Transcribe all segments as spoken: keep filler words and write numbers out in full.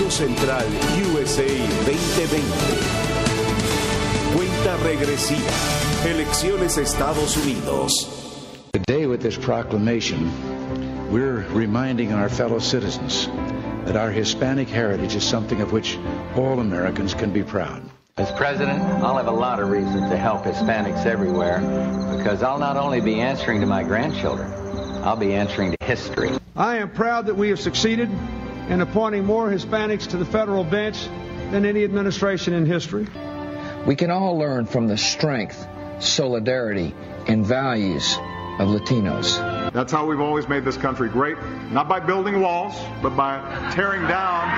Camino Central U S A veinte veinte. Cuenta regresiva. Elecciones Estados Unidos. Today, with this proclamation, we're reminding our fellow citizens that our Hispanic heritage is something of which all Americans can be proud. As president, I'll have a lot of reasons to help Hispanics everywhere, because I'll not only be answering to my grandchildren, I'll be answering to history. I am proud that we have succeeded in appointing more Hispanics to the federal bench than any administration in history. We can all learn from the strength, solidarity, and values of Latinos. That's how we've always made this country great, not by building walls, but by tearing down.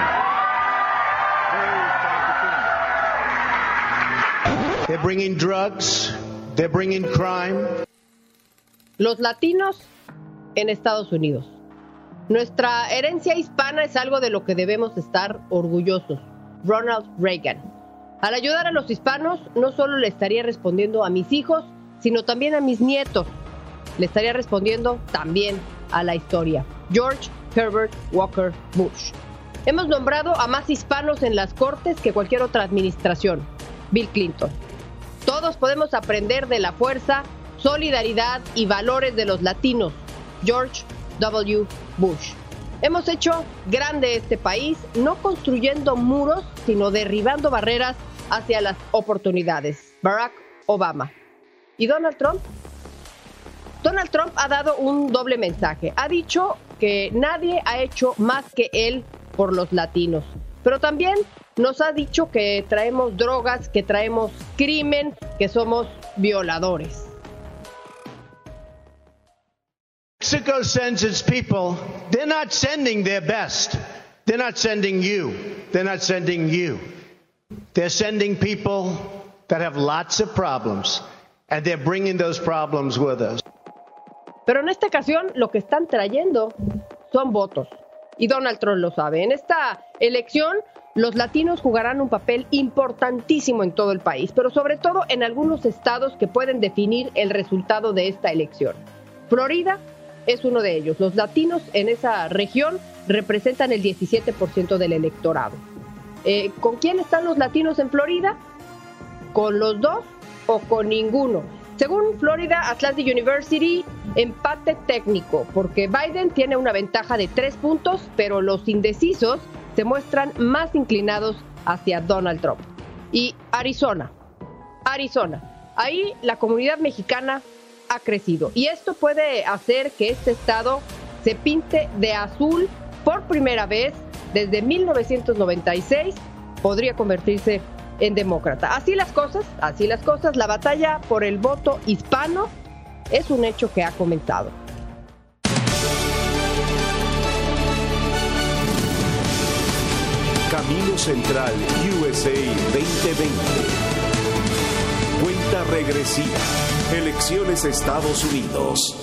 They're bringing drugs, they're bringing crime. Los latinos en Estados Unidos. Nuestra herencia hispana es algo de lo que debemos estar orgullosos. Ronald Reagan. Al ayudar a los hispanos, no solo le estaría respondiendo a mis hijos, sino también a mis nietos. Le estaría respondiendo también a la historia. George Herbert Walker Bush. Hemos nombrado a más hispanos en las cortes que cualquier otra administración. Bill Clinton. Todos podemos aprender de la fuerza, solidaridad y valores de los latinos. George W. Bush. Hemos hecho grande este país, no construyendo muros, sino derribando barreras hacia las oportunidades. Barack Obama. ¿Y Donald Trump? Donald Trump ha dado un doble mensaje. Ha dicho que nadie ha hecho más que él por los latinos. Pero también nos ha dicho que traemos drogas, que traemos crimen, que somos violadores. Mexico sends its people. They're not sending their best. They're not sending you. They're not sending you. They're sending people that have lots of problems, and they're bringing those problems with us. Pero en esta ocasión lo que están trayendo son votos. Y Donald Trump lo sabe. En esta elección, los latinos jugarán un papel importantísimo en todo el país, pero sobre todo en algunos estados que pueden definir el resultado de esta elección. Florida es uno de ellos. Los latinos en esa región representan el diecisiete por ciento del electorado. Eh, ¿Con quién están los latinos en Florida? ¿Con los dos o con ninguno? Según Florida Atlantic University, empate técnico, porque Biden tiene una ventaja de tres puntos, pero los indecisos se muestran más inclinados hacia Donald Trump. Y Arizona, Arizona, ahí la comunidad mexicana ha crecido. Y esto puede hacer que este estado se pinte de azul por primera vez desde mil novecientos noventa y seis, podría convertirse en demócrata. Así las cosas, así las cosas, la batalla por el voto hispano es un hecho que ha comenzado. Camino Central U S A veinte veinte. Cuenta regresiva. Elecciones Estados Unidos.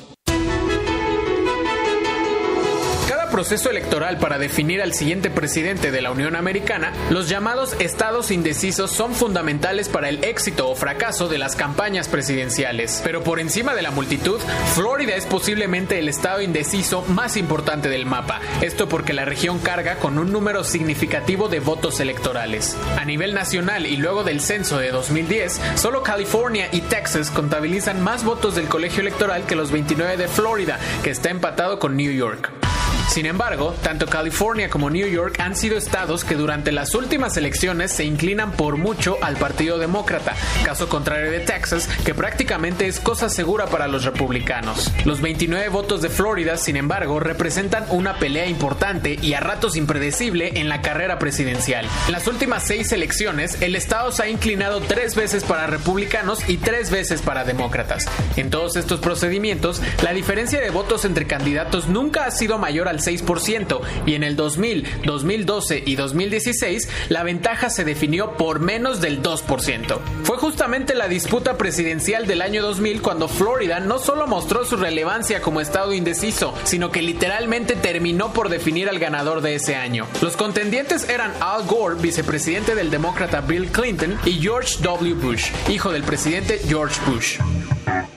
Proceso electoral para definir al siguiente presidente de la Unión Americana, los llamados estados indecisos son fundamentales para el éxito o fracaso de las campañas presidenciales. Pero por encima de la multitud, Florida es posiblemente el estado indeciso más importante del mapa. Esto porque la región carga con un número significativo de votos electorales. A nivel nacional y luego del censo de dos mil diez, solo California y Texas contabilizan más votos del colegio electoral que los veintinueve de Florida, que está empatado con New York. Sin embargo, tanto California como New York han sido estados que durante las últimas elecciones se inclinan por mucho al Partido Demócrata, caso contrario de Texas, que prácticamente es cosa segura para los republicanos. Los veintinueve votos de Florida, sin embargo, representan una pelea importante y a ratos impredecible en la carrera presidencial. En las últimas seis elecciones, el estado se ha inclinado tres veces para republicanos y tres veces para demócratas. En todos estos procedimientos, la diferencia de votos entre candidatos nunca ha sido mayor al seis por ciento, y en el dos mil, dos mil doce y dos mil dieciséis la ventaja se definió por menos del dos por ciento. Fue justamente la disputa presidencial del año dos mil cuando Florida no solo mostró su relevancia como estado indeciso, sino que literalmente terminó por definir al ganador de ese año. Los contendientes eran Al Gore, vicepresidente del demócrata Bill Clinton, y George W. Bush, hijo del presidente George Bush. La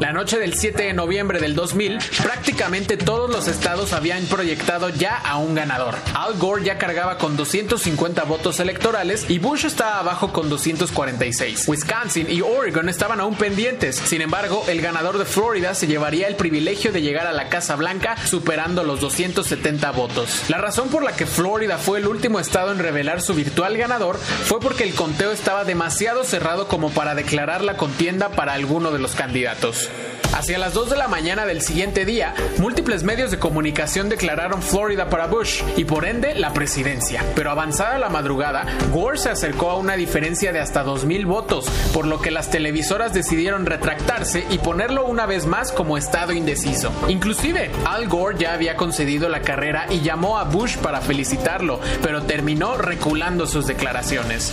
La noche del siete de noviembre del dos mil, prácticamente todos los estados habían proyectado ya a un ganador. Al Gore ya cargaba con doscientos cincuenta votos electorales y Bush estaba abajo con doscientos cuarenta y seis. Wisconsin y Oregon estaban aún pendientes. Sin embargo, el ganador de Florida se llevaría el privilegio de llegar a la Casa Blanca superando los doscientos setenta votos. La razón por la que Florida fue el último estado en revelar su virtual ganador fue porque el conteo estaba demasiado cerrado como para declarar la contienda para alguno de los candidatos. Hacia las dos de la mañana del siguiente día, múltiples medios de comunicación declararon Florida para Bush y por ende la presidencia. Pero avanzada la madrugada, Gore se acercó a una diferencia de hasta dos mil votos, por lo que las televisoras decidieron retractarse y ponerlo una vez más como estado indeciso. Inclusive, Al Gore ya había concedido la carrera y llamó a Bush para felicitarlo, pero terminó reculando sus declaraciones.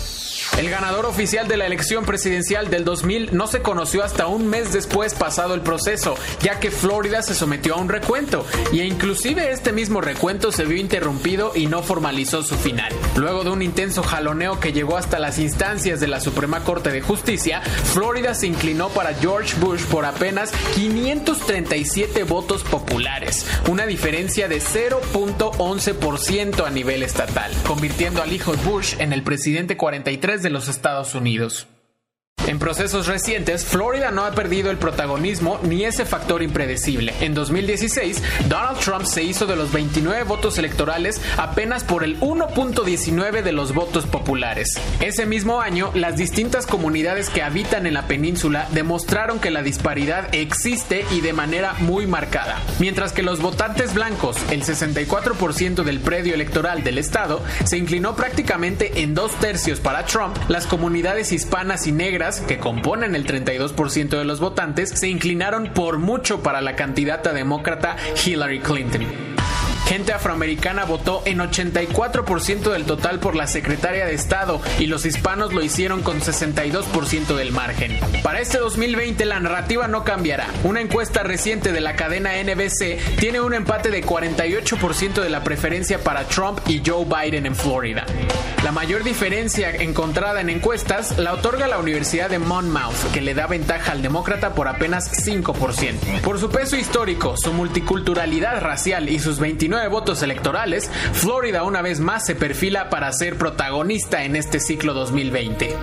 El ganador oficial de la elección presidencial del dos mil no se conoció hasta un mes después pasado el proceso, ya que Florida se sometió a un recuento, y inclusive este mismo recuento se vio interrumpido y no formalizó su final. Luego de un intenso jaloneo que llegó hasta las instancias de la Suprema Corte de Justicia, Florida se inclinó para George Bush por apenas quinientos treinta y siete votos populares, una diferencia de cero punto once por ciento a nivel estatal, convirtiendo al hijo Bush en el presidente cuarenta y tres de los Estados Unidos. En procesos recientes, Florida no ha perdido el protagonismo ni ese factor impredecible. En dos mil dieciséis, Donald Trump se hizo de los veintinueve votos electorales apenas por el uno punto diecinueve de los votos populares. Ese mismo año, las distintas comunidades que habitan en la península demostraron que la disparidad existe y de manera muy marcada. Mientras que los votantes blancos, el sesenta y cuatro por ciento del predio electoral del estado, se inclinó prácticamente en dos tercios para Trump, las comunidades hispanas y negras, que componen el treinta y dos por ciento de los votantes, se inclinaron por mucho para la candidata demócrata Hillary Clinton. Gente afroamericana votó en ochenta y cuatro por ciento del total por la secretaria de Estado y los hispanos lo hicieron con sesenta y dos por ciento del margen. Para este dos mil veinte la narrativa no cambiará. Una encuesta reciente de la cadena N B C tiene un empate de cuarenta y ocho por ciento de la preferencia para Trump y Joe Biden en Florida. La mayor diferencia encontrada en encuestas la otorga la Universidad de Monmouth, que le da ventaja al demócrata por apenas cinco por ciento. Por su peso histórico, su multiculturalidad racial y sus veintinueve votos electorales, Florida una vez más se perfila para ser protagonista en este ciclo dos mil veinte.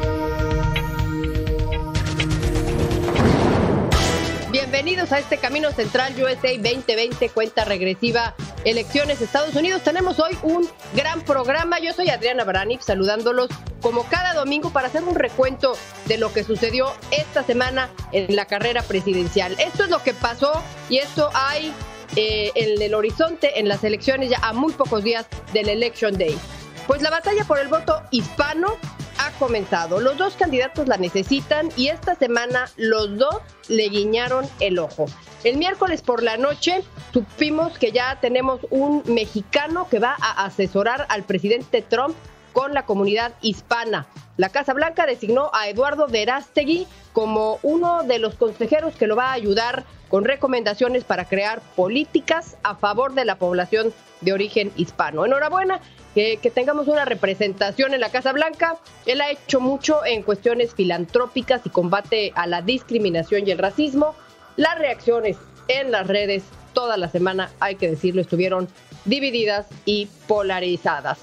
Bienvenidos a este Camino Central U S A veinte veinte, cuenta regresiva, elecciones Estados Unidos. Tenemos hoy un gran programa. Yo soy Adriana Barani, saludándolos como cada domingo para hacer un recuento de lo que sucedió esta semana en la carrera presidencial. Esto es lo que pasó y esto hay Eh, en el horizonte en las elecciones ya a muy pocos días del Election Day. Pues la batalla por el voto hispano ha comenzado. Los dos candidatos la necesitan y esta semana los dos le guiñaron el ojo. El miércoles por la noche supimos que ya tenemos un mexicano que va a asesorar al presidente Trump con la comunidad hispana. La Casa Blanca designó a Eduardo Verástegui como uno de los consejeros que lo va a ayudar con recomendaciones para crear políticas a favor de la población de origen hispano. Enhorabuena que, que tengamos una representación en la Casa Blanca. Él ha hecho mucho en cuestiones filantrópicas y combate a la discriminación y el racismo. Las reacciones en las redes toda la semana, hay que decirlo, estuvieron divididas y polarizadas.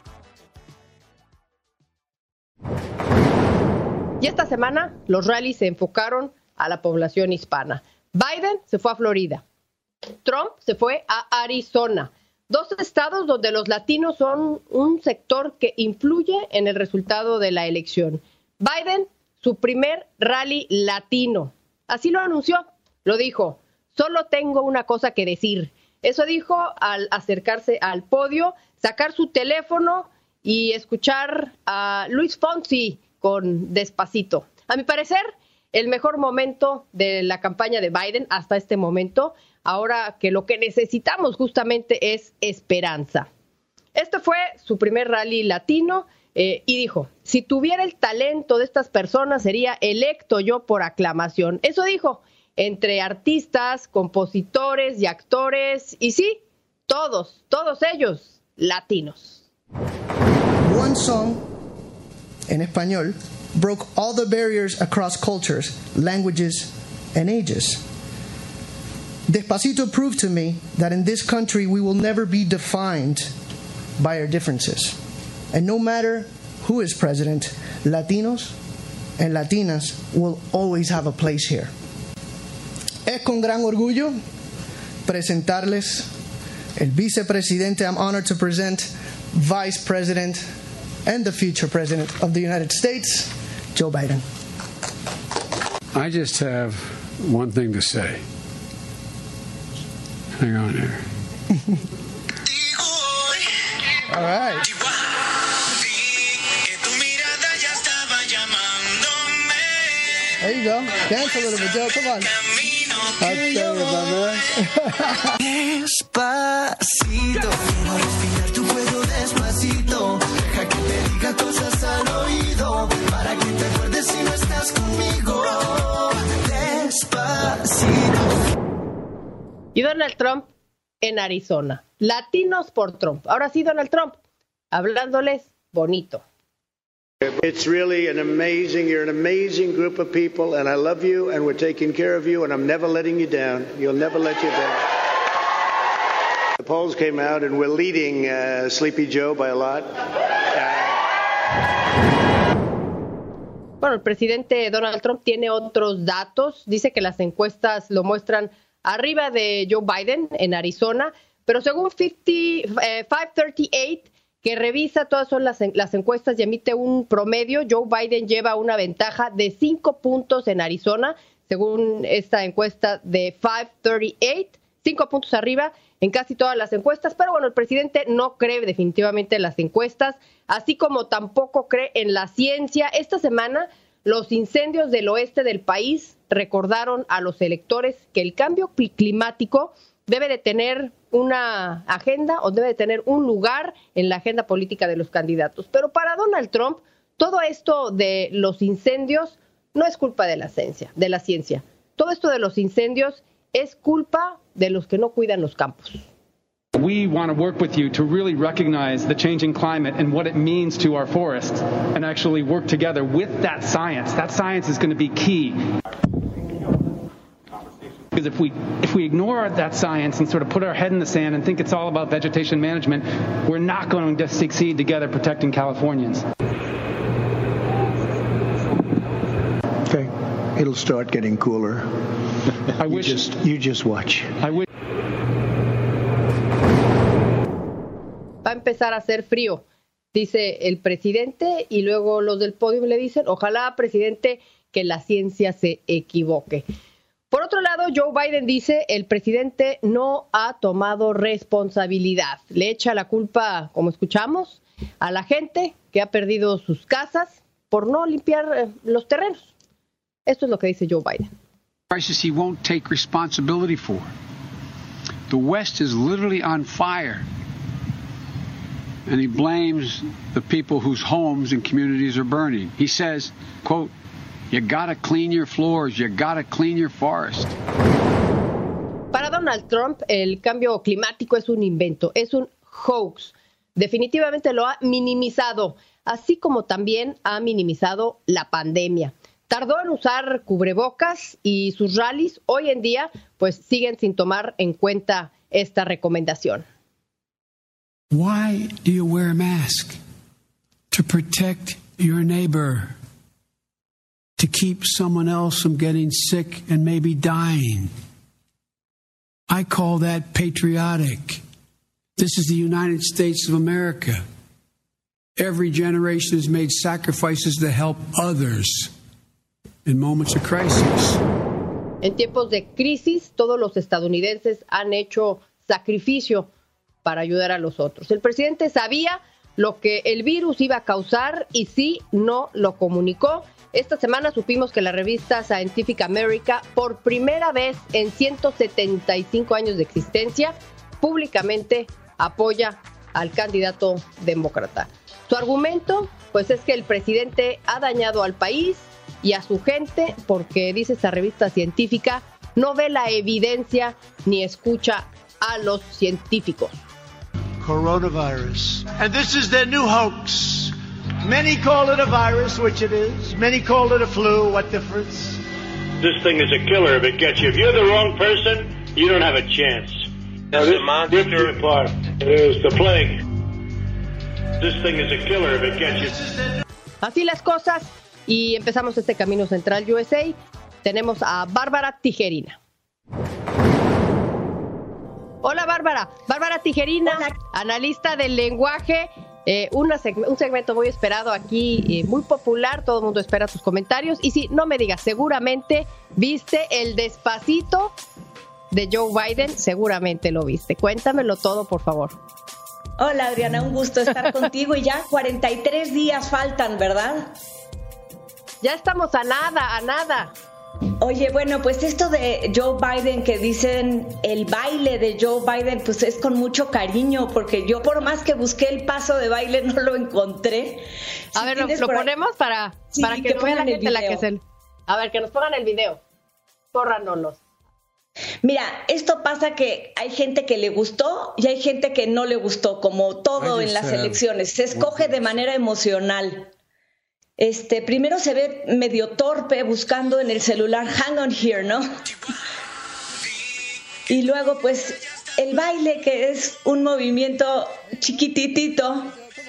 Y esta semana los rallies se enfocaron a la población hispana. Biden se fue a Florida. Trump se fue a Arizona. Dos estados donde los latinos son un sector que influye en el resultado de la elección. Biden, su primer rally latino. Así lo anunció, lo dijo. Solo tengo una cosa que decir. Eso dijo al acercarse al podio, sacar su teléfono y escuchar a Luis Fonsi con Despacito. A mi parecer, el mejor momento de la campaña de Biden hasta este momento, ahora que lo que necesitamos justamente es esperanza. Este fue su primer rally latino eh, y dijo, si tuviera el talento de estas personas sería electo yo por aclamación. Eso dijo, entre artistas, compositores y actores, y sí, todos, todos ellos, latinos. One song, en español, broke all the barriers across cultures, languages, and ages. Despacito proved to me that in this country we will never be defined by our differences. And no matter who is president, Latinos and Latinas will always have a place here. Es con gran orgullo presentarles el vicepresidente. I'm honored to present Vice President and the future President of the United States, Joe Biden. I just have one thing to say. Hang on here. All right. There you go. Dance a little bit, Joe. Come on. I'll tell you, my man. Despacito, quiero respirar tu cuello despacito. Deja que te diga cosas al oído para que te acuerdes si no estás conmigo. Despacito. Y Donald Trump en Arizona. Latinos por Trump. Ahora sí, Donald Trump, hablándoles bonito. It's really an amazing, you're an amazing group of people, and I love you, and we're taking care of you, and I'm never letting you down. You'll never let you down. The polls came out, and we're leading uh, Sleepy Joe by a lot. Uh... Bueno, el presidente Donald Trump tiene otros datos. Dice que las encuestas lo muestran arriba de Joe Biden en Arizona, pero según cincuenta, eh, quinientos treinta y ocho, que revisa todas son las, las encuestas y emite un promedio, Joe Biden lleva una ventaja de cinco puntos en Arizona, según esta encuesta de quinientos treinta y ocho, cinco puntos arriba en casi todas las encuestas, pero bueno, el presidente no cree definitivamente en las encuestas, así como tampoco cree en la ciencia. Esta semana, los incendios del oeste del país recordaron a los electores que el cambio climático debe de tener una agenda o debe de tener un lugar en la agenda política de los candidatos. Pero para Donald Trump, todo esto de los incendios no es culpa de la ciencia, de la ciencia. Todo esto de los incendios es culpa de los que no cuidan los campos. We want to work with you to really recognize the changing climate and what it means to our forests and actually work together with that science. That science is going to be key. Because if we if we ignore that science and sort of put our head in the sand and think it's all about vegetation management, we're not going to succeed together protecting Californians. Okay, it'll start getting cooler. I wish. You just, you just watch. I wish. Va a empezar a hacer frío, dice el presidente, y luego los del podio le dicen, ojalá, presidente, que la ciencia se equivoque. Por otro lado, Joe Biden dice, el presidente no ha tomado responsabilidad. Le echa la culpa, como escuchamos, a la gente que ha perdido sus casas por no limpiar eh, los terrenos. Esto es lo que dice Joe Biden. Crisis he won't take responsibility for. The West is literally on fire. And he blames the people whose homes and communities are burning. He says, quote, you gotta clean your floors, you gotta clean your forest. Para Donald Trump, el cambio climático es un invento, es un hoax. Definitivamente lo ha minimizado, así como también ha minimizado la pandemia. Tardó en usar cubrebocas y sus rallies hoy en día pues siguen sin tomar en cuenta esta recomendación. Why do you wear a mask? To protect your neighbor, to keep someone else from getting sick and maybe dying. I call that patriotic. This is the United States of America. Every generation has made sacrifices to help others in moments of crisis. En tiempos de crisis, todos los estadounidenses han hecho sacrificio para ayudar a los otros. El presidente sabía lo que el virus iba a causar y sí, no lo comunicó. Esta semana supimos que la revista Scientific America, por primera vez en ciento setenta y cinco años de existencia, públicamente apoya al candidato demócrata. Su argumento, pues, es que el presidente ha dañado al país y a su gente porque, dice esta revista científica, no ve la evidencia ni escucha a los científicos. Coronavirus. And this is their new hoax. Many call it a virus, which it is. Many call it a flu. What difference? This thing is a killer if it gets you. If you're the wrong person, you don't have a chance. Now, this, this is the part. It is the plague. This thing is a killer if it gets you. Así las cosas, y empezamos este Camino Central U S A. Tenemos a Bárbara Tijerina. Hola, Bárbara. Bárbara Tijerina, Hola. Analista del lenguaje. Eh, una seg- un segmento muy esperado aquí, eh, muy popular. Todo el mundo espera tus comentarios. Y si no me digas, seguramente viste el Despacito de Joe Biden. Seguramente lo viste. Cuéntamelo todo, por favor. Hola, Adriana, un gusto estar contigo. Y ya cuarenta y tres días faltan, ¿verdad? Ya estamos a nada, a nada. Oye, bueno, pues esto de Joe Biden, que dicen el baile de Joe Biden, pues es con mucho cariño, porque yo por más que busqué el paso de baile no lo encontré. A si ver, lo, lo ponemos ahí para, sí, para que, que no vea la gente la que es el... A ver, que nos pongan el video. Córranos. Mira, esto pasa que hay gente que le gustó y hay gente que no le gustó, como todo en las elecciones. Se escoge de manera emocional. Este, primero se ve medio torpe buscando en el celular hang on here, ¿no? Y luego pues el baile, que es un movimiento chiquititito,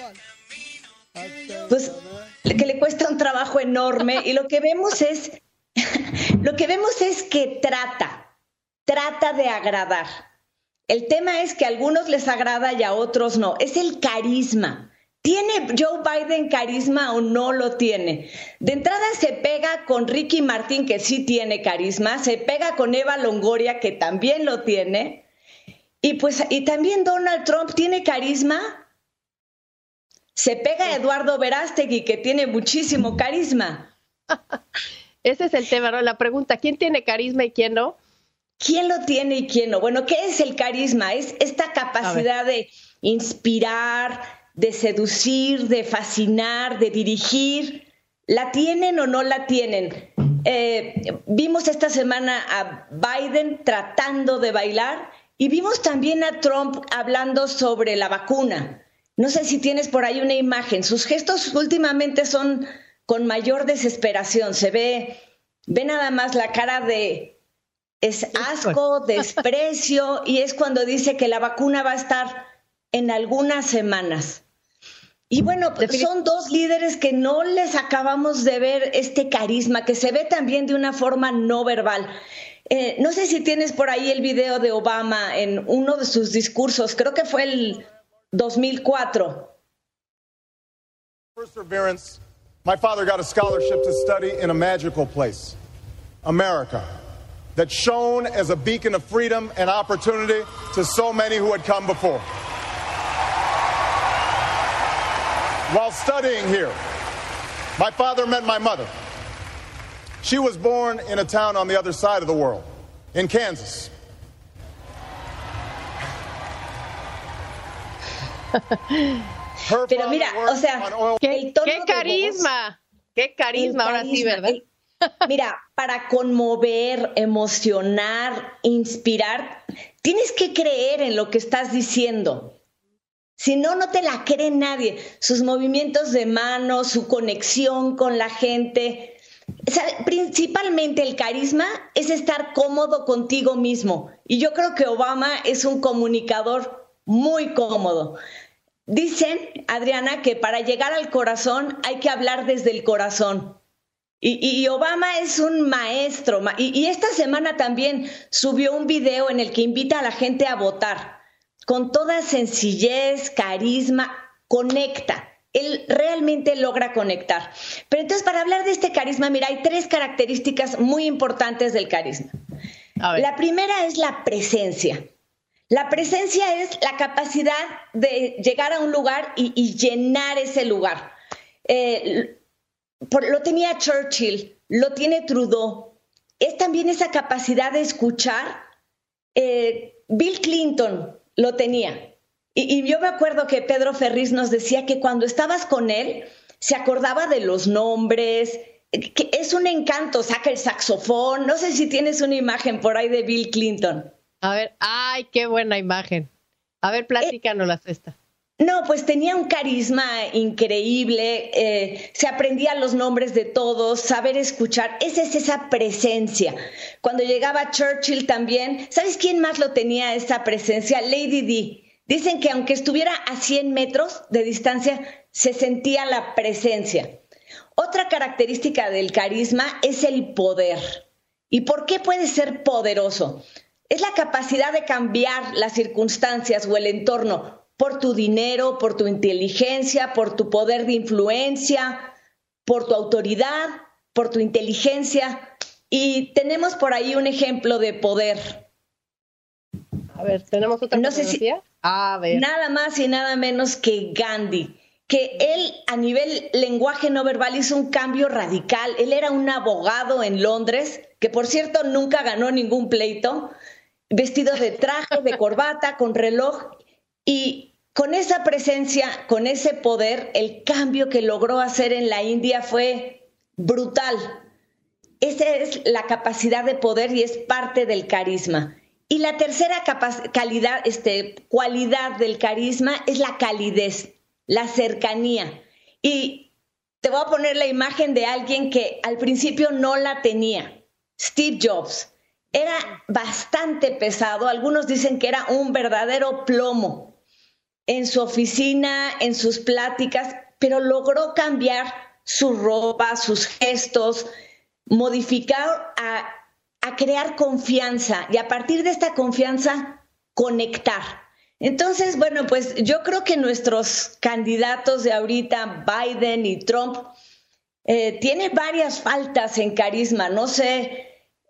pues que le cuesta un trabajo enorme, y lo que vemos es lo que vemos es que trata trata de agradar. El tema es que a algunos les agrada y a otros no. Es el carisma. ¿Tiene Joe Biden carisma o no lo tiene? De entrada se pega con Ricky Martin, que sí tiene carisma, se pega con Eva Longoria, que también lo tiene, y pues y también Donald Trump tiene carisma. Se pega a Eduardo Verástegui, que tiene muchísimo carisma. Ese es el tema, ¿no? La pregunta, ¿quién tiene carisma y quién no? ¿Quién lo tiene y quién no? Bueno, ¿qué es el carisma? Es esta capacidad de inspirar, de seducir, de fascinar, de dirigir. ¿La tienen o no la tienen? Eh, vimos esta semana a Biden tratando de bailar, y vimos también a Trump hablando sobre la vacuna. No sé si tienes por ahí una imagen. Sus gestos últimamente son con mayor desesperación. Se ve, ve nada más la cara de... es asco, desprecio, y es cuando dice que la vacuna va a estar en algunas semanas. Y bueno, pues son dos líderes que no les acabamos de ver este carisma, que se ve también de una forma no verbal. Eh, no sé si tienes por ahí el video de Obama en uno de sus discursos, creo que fue el dos mil cuatro. Perseverance. My father got a scholarship to study in a magical place, America, that shone as a beacon of freedom and opportunity to so many who had come before. While studying here, my father met my mother. She was born in a town on the other side of the world, in Kansas. Pero mira, o sea, qué, qué carisma, qué carisma, ahora sí, ¿verdad? El, mira, para conmover, emocionar, inspirar, tienes que creer en lo que estás diciendo. Si no, no te la cree nadie. Sus movimientos de manos, su conexión con la gente. O sea, principalmente el carisma es estar cómodo contigo mismo. Y yo creo que Obama es un comunicador muy cómodo. Dicen, Adriana, que para llegar al corazón hay que hablar desde el corazón. Y, y Obama es un maestro. Y, y esta semana también subió un video en el que invita a la gente a votar. Con toda sencillez, carisma, conecta. Él realmente logra conectar. Pero entonces, para hablar de este carisma, mira, hay tres características muy importantes del carisma. La primera es la presencia. La presencia es la capacidad de llegar a un lugar y, y llenar ese lugar. Eh, por, lo tenía Churchill, lo tiene Trudeau. Es también esa capacidad de escuchar. Eh, Bill Clinton lo tenía. Y, y yo me acuerdo que Pedro Ferriz nos decía que cuando estabas con él, se acordaba de los nombres, que es un encanto, saca el saxofón. No sé si tienes una imagen por ahí de Bill Clinton. A ver, ay, qué buena imagen. A ver, platícanos esta. No, pues tenía un carisma increíble, eh, se aprendía los nombres de todos, saber escuchar, esa es esa presencia. Cuando llegaba Churchill también, ¿sabes quién más lo tenía esa presencia? Lady Di. Dicen que aunque estuviera a cien metros de distancia, se sentía la presencia. Otra característica del carisma es el poder. ¿Y por qué puede ser poderoso? Es la capacidad de cambiar las circunstancias o el entorno por tu dinero, por tu inteligencia, por tu poder de influencia, por tu autoridad, por tu inteligencia. Y tenemos por ahí un ejemplo de poder. A ver, ¿tenemos otra no sé si, A ver. Nada más y nada menos que Gandhi, que él a nivel lenguaje no verbal hizo un cambio radical. Él era un abogado en Londres, que por cierto nunca ganó ningún pleito, vestido de traje, de corbata, con reloj. Y con esa presencia, con ese poder, el cambio que logró hacer en la India fue brutal. Esa es la capacidad de poder y es parte del carisma. Y la tercera capac- calidad, este, cualidad del carisma es la calidez, la cercanía. Y te voy a poner la imagen de alguien que al principio no la tenía. Steve Jobs. Era bastante pesado, algunos dicen que era un verdadero plomo en su oficina, en sus pláticas, pero logró cambiar su ropa, sus gestos, modificar a, a crear confianza y a partir de esta confianza conectar. Entonces, bueno, pues yo creo que nuestros candidatos de ahorita, Biden y Trump, eh, tienen varias faltas en carisma, no sé.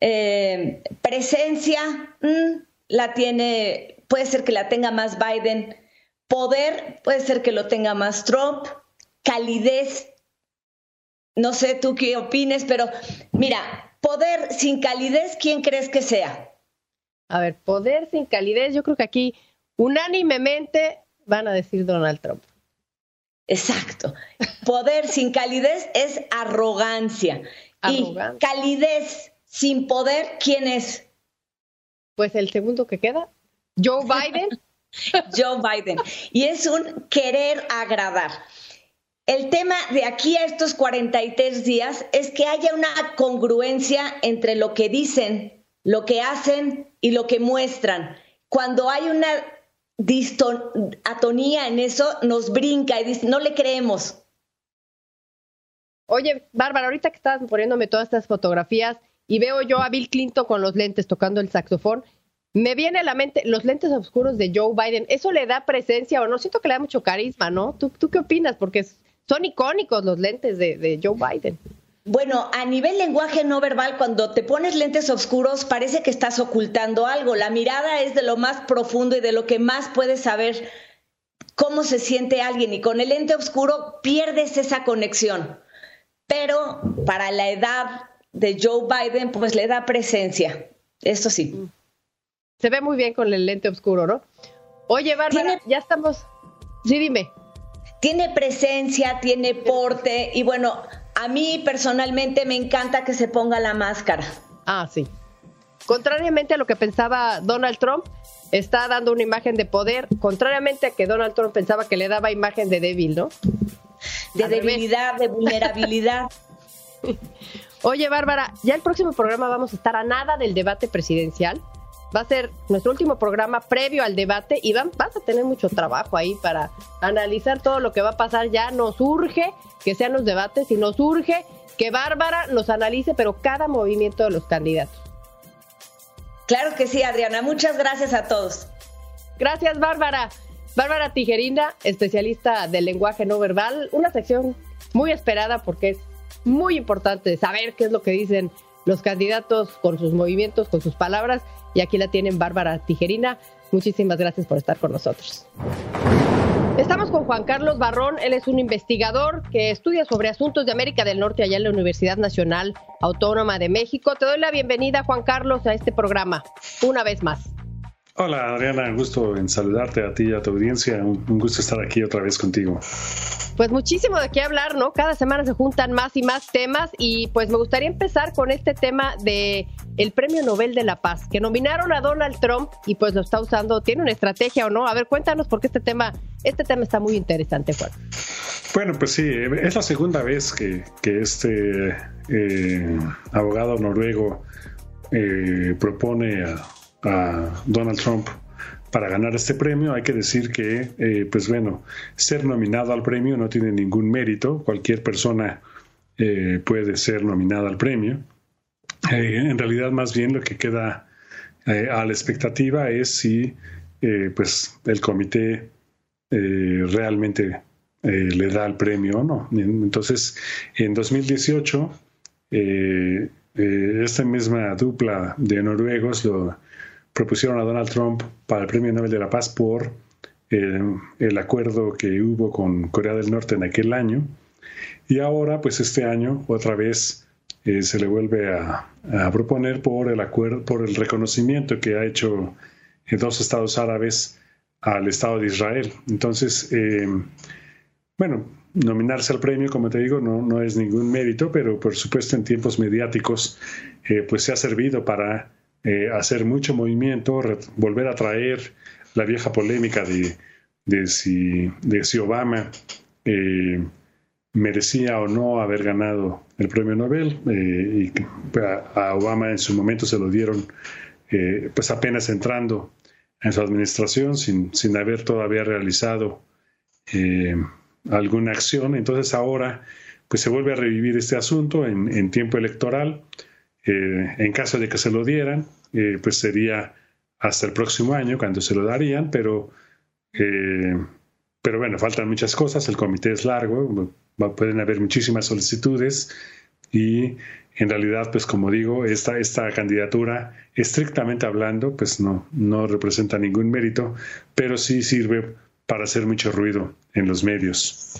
Eh, presencia mmm, la tiene, puede ser que la tenga más Biden. Poder puede ser que lo tenga más Trump. Calidez, no sé tú qué opines, pero mira, poder sin calidez, ¿quién crees que sea? A ver, poder sin calidez, yo creo que aquí unánimemente van a decir Donald Trump. Exacto. Poder sin calidez es arrogancia. Arrogancia. Y calidez sin poder, ¿quién es? Pues el segundo que queda, Joe Biden. Joe Biden. Y es un querer agradar. El tema de aquí a estos cuarenta y tres días es que haya una congruencia entre lo que dicen, lo que hacen y lo que muestran. Cuando hay una distotonía en eso, nos brinca y dice, no le creemos. Oye, Bárbara, ahorita que estabas poniéndome todas estas fotografías y veo yo a Bill Clinton con los lentes tocando el saxofón, me viene a la mente los lentes oscuros de Joe Biden. ¿Eso le da presencia o no? Siento que le da mucho carisma, ¿no? ¿Tú, tú qué opinas? Porque son icónicos los lentes de, de Joe Biden. Bueno, a nivel lenguaje no verbal, cuando te pones lentes oscuros parece que estás ocultando algo. La mirada es de lo más profundo y de lo que más puedes saber cómo se siente alguien. Y con el lente oscuro pierdes esa conexión. Pero para la edad de Joe Biden, pues le da presencia. Eso sí. Se ve muy bien con el lente oscuro, ¿no? Oye, Bárbara, ¿Tiene... ya estamos... Sí, dime. Tiene presencia, tiene porte y bueno, a mí personalmente me encanta que se ponga la máscara. Ah, sí. Contrariamente a lo que pensaba Donald Trump, está dando una imagen de poder, contrariamente a que Donald Trump pensaba que le daba imagen de débil, ¿no? De Al debilidad, revés. De vulnerabilidad. Oye, Bárbara, ya el próximo programa vamos a estar a nada del debate presidencial. Va a ser nuestro último programa previo al debate y van, vas a tener mucho trabajo ahí para analizar todo lo que va a pasar. Ya nos urge que sean los debates y nos urge que Bárbara nos analice, pero cada movimiento de los candidatos. Claro que sí, Adriana. Muchas gracias a todos. Gracias, Bárbara. Bárbara Tijerina, especialista del lenguaje no verbal. Una sección muy esperada porque es muy importante saber qué es lo que dicen los candidatos con sus movimientos, con sus palabras. Y aquí la tienen Bárbara Tijerina. Muchísimas gracias por estar con nosotros. Estamos con Juan Carlos Barrón. Él es un investigador que estudia sobre asuntos de América del Norte allá en la Universidad Nacional Autónoma de México. Te doy la bienvenida, Juan Carlos, a este programa una vez más. Hola, Adriana, un gusto en saludarte a ti y a tu audiencia. Un, un gusto estar aquí otra vez contigo. Pues muchísimo de qué hablar, ¿no? Cada semana se juntan más y más temas y pues me gustaría empezar con este tema de el Premio Nobel de la Paz, que nominaron a Donald Trump y pues lo está usando. ¿Tiene una estrategia o no? A ver, cuéntanos por qué este tema este tema está muy interesante, Juan. Bueno, pues sí, es la segunda vez que, que este eh, abogado noruego eh, propone a, a Donald Trump para ganar este premio. Hay que decir que, eh, pues bueno, ser nominado al premio no tiene ningún mérito. Cualquier persona eh, puede ser nominada al premio. Eh, en realidad, más bien lo que queda eh, a la expectativa es si eh, pues el comité eh, realmente eh, le da el premio o no. Entonces, en dos mil dieciocho, eh, eh, esta misma dupla de noruegos lo propusieron a Donald Trump para el Premio Nobel de la Paz por eh, el acuerdo que hubo con Corea del Norte en aquel año. Y ahora, pues este año, otra vez eh, se le vuelve a, a proponer por el acuerdo, por el reconocimiento que ha hecho eh, dos estados árabes al Estado de Israel. Entonces, eh, bueno, nominarse al premio, como te digo, no, no es ningún mérito, pero por supuesto en tiempos mediáticos, eh, pues se ha servido para Eh, hacer mucho movimiento, re- volver a traer la vieja polémica de, de, si, de si Obama eh, merecía o no haber ganado el premio Nobel. Eh, y a, a Obama en su momento se lo dieron eh, pues apenas entrando en su administración, sin, sin haber todavía realizado eh, alguna acción. Entonces ahora pues se vuelve a revivir este asunto en, en tiempo electoral. Eh, en caso de que se lo dieran, eh, pues sería hasta el próximo año cuando se lo darían, pero, eh, pero bueno, faltan muchas cosas, el comité es largo, pueden haber muchísimas solicitudes y en realidad, pues como digo, esta, esta candidatura, estrictamente hablando, pues no, no representa ningún mérito, pero sí sirve para hacer mucho ruido en los medios.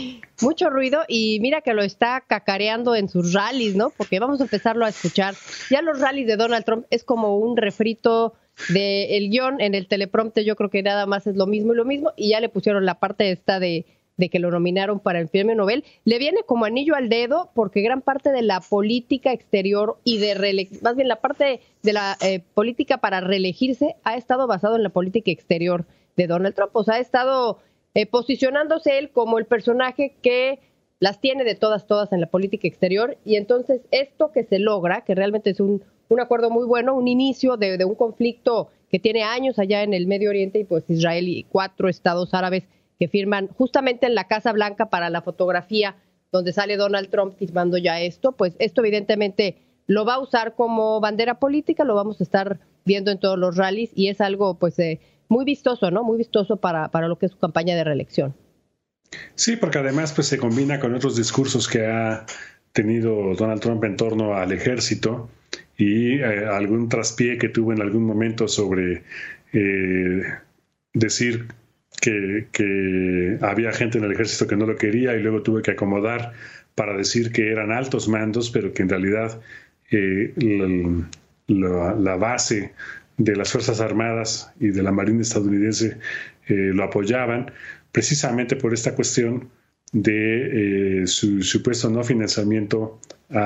Mucho ruido, y mira que lo está cacareando en sus rallies, ¿no? Porque vamos a empezarlo a escuchar. Ya los rallies de Donald Trump es como un refrito del guión en el teleprompter. Yo creo que nada más es lo mismo y lo mismo, y ya le pusieron la parte esta de, de que lo nominaron para el premio Nobel. Le viene como anillo al dedo porque gran parte de la política exterior y de reelección, más bien la parte de la eh, política para reelegirse ha estado basado en la política exterior de Donald Trump. O sea, ha estado eh, posicionándose él como el personaje que las tiene de todas, todas en la política exterior, y entonces esto que se logra, que realmente es un, un acuerdo muy bueno, un inicio de, de un conflicto que tiene años allá en el Medio Oriente, y pues Israel y cuatro estados árabes que firman justamente en la Casa Blanca para la fotografía donde sale Donald Trump firmando ya esto, pues esto evidentemente lo va a usar como bandera política, lo vamos a estar viendo en todos los rallies, y es algo pues eh, muy vistoso, ¿no? Muy vistoso para, para lo que es su campaña de reelección. Sí, porque además pues se combina con otros discursos que ha tenido Donald Trump en torno al ejército y eh, algún traspié que tuvo en algún momento sobre eh, decir que, que había gente en el ejército que no lo quería, y luego tuve que acomodar para decir que eran altos mandos, pero que en realidad eh, la, la, la base de las Fuerzas Armadas y de la Marina estadounidense eh, lo apoyaban, precisamente por esta cuestión de eh, su supuesto no financiamiento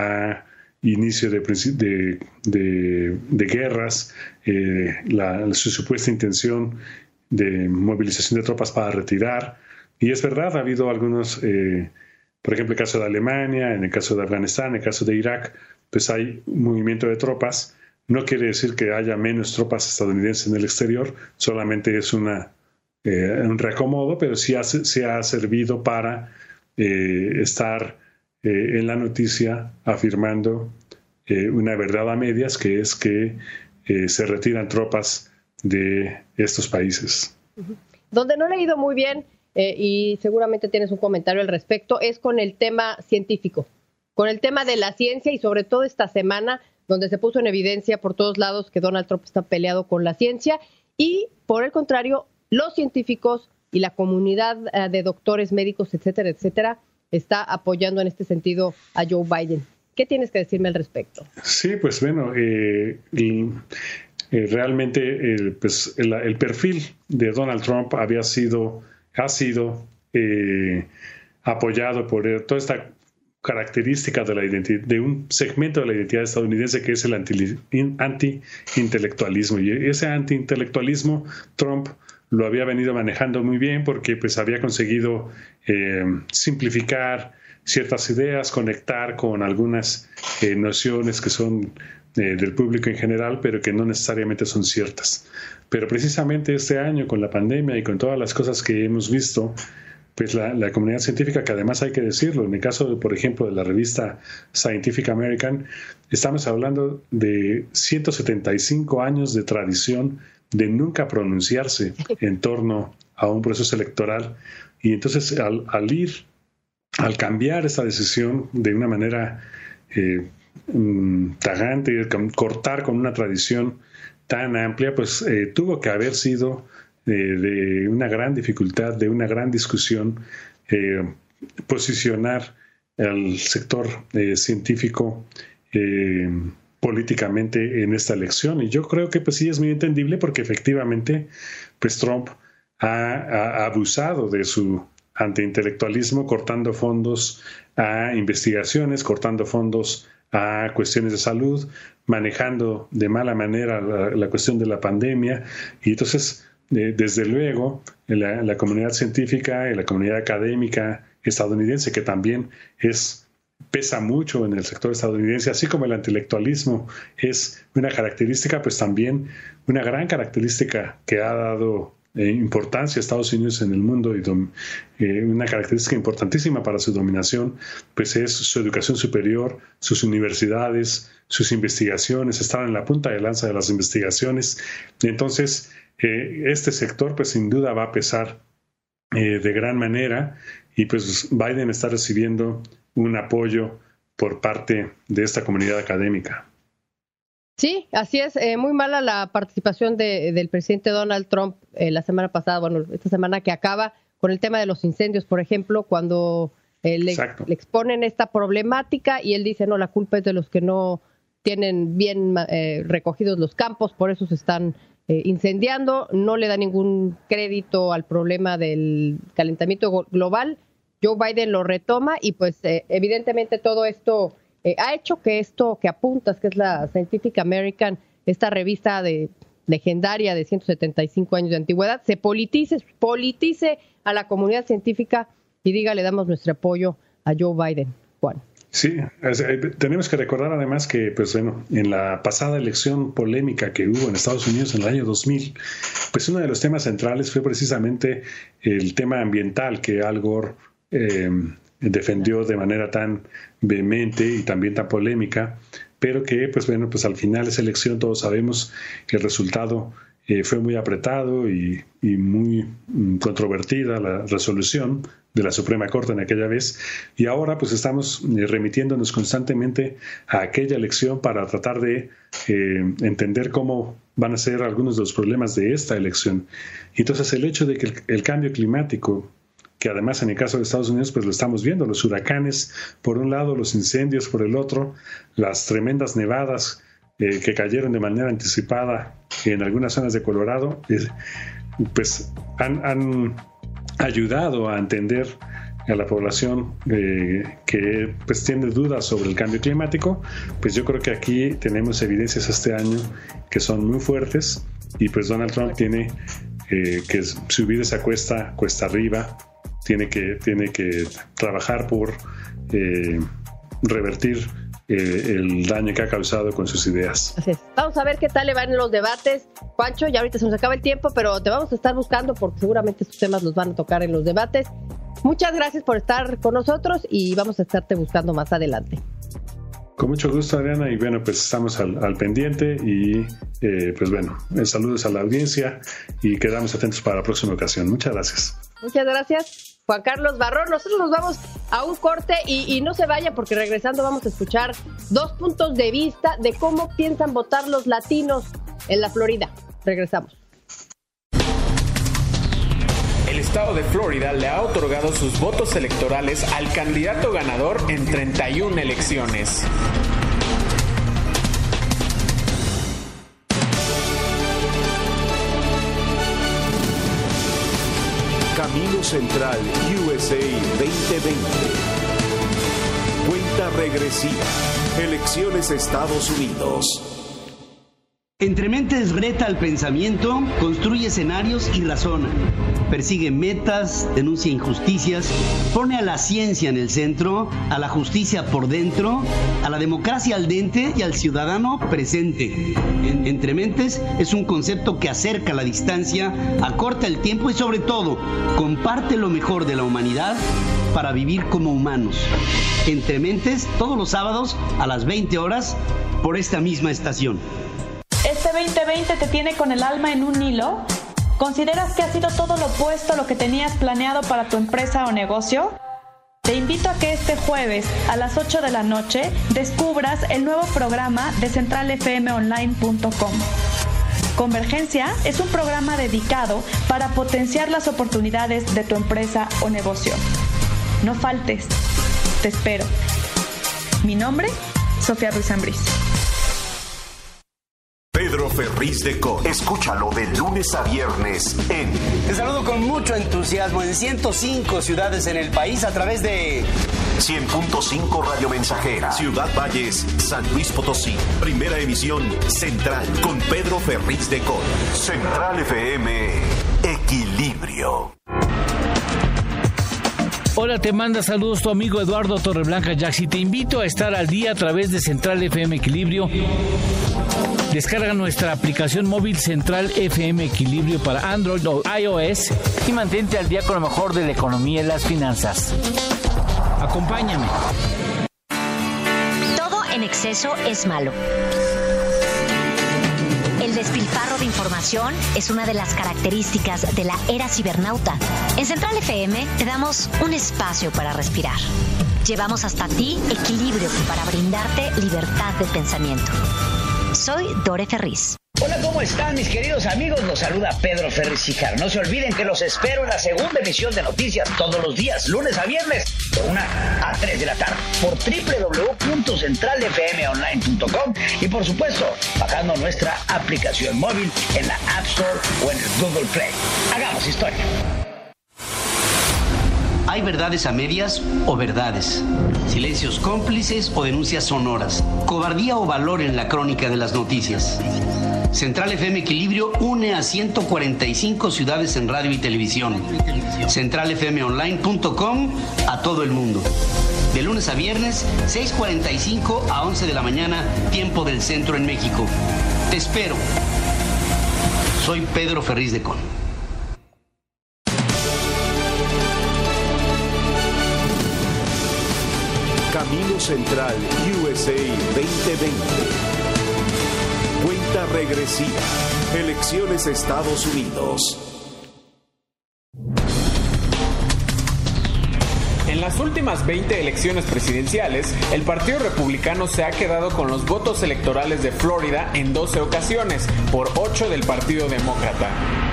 a inicio de, de, de, de guerras, eh, la, su supuesta intención de movilización de tropas para retirar. Y es verdad, ha habido algunos, eh, por ejemplo, en el caso de Alemania, en el caso de Afganistán, en el caso de Irak, pues hay un movimiento de tropas. No quiere decir que haya menos tropas estadounidenses en el exterior, solamente es una, eh, un reacomodo, pero sí ha, sí ha servido para eh, estar eh, en la noticia afirmando eh, una verdad a medias, que es que eh, se retiran tropas de estos países. Donde no le ha ido muy bien, eh, y seguramente tienes un comentario al respecto, es con el tema científico, con el tema de la ciencia, y sobre todo esta semana donde se puso en evidencia por todos lados que Donald Trump está peleado con la ciencia, y por el contrario, los científicos y la comunidad uh, de doctores, médicos, etcétera, etcétera, está apoyando en este sentido a Joe Biden. ¿Qué tienes que decirme al respecto? Sí, pues bueno, eh, y, eh, realmente eh, pues el, el perfil de Donald Trump había sido, ha sido eh, apoyado por toda esta característica de la identidad, de un segmento de la identidad estadounidense, que es el anti, anti-intelectualismo. Y ese anti-intelectualismo Trump lo había venido manejando muy bien porque pues había conseguido eh, simplificar ciertas ideas, conectar con algunas eh, nociones que son eh, del público en general, pero que no necesariamente son ciertas. Pero precisamente este año, con la pandemia y con todas las cosas que hemos visto, pues la, la comunidad científica, que además hay que decirlo, en el caso, por ejemplo, de la revista Scientific American, estamos hablando de ciento setenta y cinco años de tradición de nunca pronunciarse en torno a un proceso electoral. Y entonces al, al ir, al cambiar esta decisión de una manera eh, tajante, cortar con una tradición tan amplia, pues eh, tuvo que haber sido eh, de una gran dificultad, de una gran discusión, eh, posicionar al sector eh, científico eh, políticamente en esta elección. Y yo creo que pues sí es muy entendible porque efectivamente pues Trump ha, ha abusado de su antiintelectualismo, cortando fondos a investigaciones, cortando fondos a cuestiones de salud, manejando de mala manera la, la cuestión de la pandemia. Y entonces, eh, desde luego, la, la comunidad científica y la comunidad académica estadounidense, que también es pesa mucho en el sector estadounidense, así como el intelectualismo es una característica, pues también una gran característica que ha dado eh, importancia a Estados Unidos en el mundo y dom, eh, una característica importantísima para su dominación, pues es su educación superior, sus universidades, sus investigaciones, estar en la punta de lanza de las investigaciones. Entonces, eh, este sector, pues sin duda va a pesar eh, de gran manera, y pues Biden está recibiendo un apoyo por parte de esta comunidad académica. Sí, así es. Eh, muy mala la participación de, del presidente Donald Trump eh, la semana pasada, bueno, esta semana que acaba, con el tema de los incendios, por ejemplo, cuando eh, le, le exponen esta problemática y él dice, no, la culpa es de los que no tienen bien eh, recogidos los campos, por eso se están eh, incendiando, no le da ningún crédito al problema del calentamiento global. Joe Biden lo retoma y pues eh, evidentemente todo esto eh, ha hecho que esto que apuntas, que es la Scientific American, esta revista de legendaria de ciento setenta y cinco años de antigüedad, se politice, politice a la comunidad científica y diga, le damos nuestro apoyo a Joe Biden. Juan. Sí, es, eh, tenemos que recordar además que, pues bueno, en la pasada elección polémica que hubo en Estados Unidos en el año dos mil, pues uno de los temas centrales fue precisamente el tema ambiental que Al Gore Eh, defendió de manera tan vehemente y también tan polémica, pero que pues bueno, pues al final de esa elección todos sabemos que el resultado eh, fue muy apretado y, y muy mm, controvertida la resolución de la Suprema Corte en aquella vez, y ahora pues estamos eh, remitiéndonos constantemente a aquella elección para tratar de eh, entender cómo van a ser algunos de los problemas de esta elección. Y entonces el hecho de que el, el cambio climático, que además en el caso de Estados Unidos pues lo estamos viendo, los huracanes por un lado, los incendios por el otro, las tremendas nevadas eh, que cayeron de manera anticipada en algunas zonas de Colorado, eh, pues han, han ayudado a entender a la población eh, que pues tiene dudas sobre el cambio climático. Pues yo creo que aquí tenemos evidencias este año que son muy fuertes, y pues Donald Trump tiene eh, que subir esa cuesta, cuesta arriba, tiene que, tiene que trabajar por eh, revertir eh, el daño que ha causado con sus ideas. Así es. Vamos a ver qué tal le van los debates, Juancho, ya ahorita se nos acaba el tiempo, pero te vamos a estar buscando porque seguramente estos temas los van a tocar en los debates. Muchas gracias por estar con nosotros y vamos a estarte buscando más adelante. Con mucho gusto, Adriana, y bueno, pues estamos al, al pendiente y eh, pues bueno, saludos a la audiencia y quedamos atentos para la próxima ocasión. Muchas gracias. Muchas gracias, Juan Carlos Barrón. Nosotros nos vamos a un corte y, y no se vayan porque regresando vamos a escuchar dos puntos de vista de cómo piensan votar los latinos en la Florida. Regresamos. El estado de Florida le ha otorgado sus votos electorales al candidato ganador en treinta y una elecciones. Camino Central U S A veinte veinte. Cuenta regresiva. Elecciones Estados Unidos. Entre Mentes reta al pensamiento, construye escenarios y razona. Persigue metas, denuncia injusticias, pone a la ciencia en el centro, a la justicia por dentro, a la democracia al dente y al ciudadano presente. En- Entre Mentes es un concepto que acerca la distancia, acorta el tiempo y sobre todo, comparte lo mejor de la humanidad para vivir como humanos. Entre Mentes, todos los sábados a las veinte horas, por esta misma estación. ¿Este veinte veinte te tiene con el alma en un hilo? ¿Consideras que ha sido todo lo opuesto a lo que tenías planeado para tu empresa o negocio? Te invito a que este jueves a las ocho de la noche descubras el nuevo programa de central f m online punto com. Convergencia es un programa dedicado para potenciar las oportunidades de tu empresa o negocio. No faltes, te espero. Mi nombre, Sofía Ruiz Ambrís. Pedro Ferriz de Con. Escúchalo de lunes a viernes en... Te saludo con mucho entusiasmo en ciento cinco ciudades en el país a través de... cien punto cinco Radio Mensajera, Ciudad Valles, San Luis Potosí. Primera emisión Central con Pedro Ferriz de Con. Central F M, Equilibrio. Hola, te manda saludos tu amigo Eduardo Torreblanca Jaxi. Te invito a estar al día a través de Central F M Equilibrio. Descarga nuestra aplicación móvil Central F M Equilibrio para Android o iOS y mantente al día con lo mejor de la economía y las finanzas. Acompáñame. Todo en exceso es malo. El despilfarro de información es una de las características de la era cibernauta. En Central F M te damos un espacio para respirar. Llevamos hasta ti equilibrio para brindarte libertad de pensamiento. Soy Dore Ferriz. Hola, ¿cómo están mis queridos amigos? Los saluda Pedro Ferriz Hijar. No se olviden que los espero en la segunda emisión de noticias todos los días, lunes a viernes, de una a tres de la tarde, por doble u doble u doble u punto central f m online punto com y por supuesto, bajando nuestra aplicación móvil en la App Store o en el Google Play. Hagamos historia. Hay verdades a medias o verdades, silencios cómplices o denuncias sonoras, cobardía o valor en la crónica de las noticias. Central F M Equilibrio une a ciento cuarenta y cinco ciudades en radio y televisión. Central F M online punto com a todo el mundo. De lunes a viernes, seis cuarenta y cinco a once de la mañana, tiempo del centro en México. Te espero. Soy Pedro Ferriz de Con. Camino Central U S A veinte veinte. Cuenta regresiva. Elecciones Estados Unidos. En las últimas veinte elecciones presidenciales, el Partido Republicano se ha quedado con los votos electorales de Florida en doce ocasiones, por ocho del Partido Demócrata.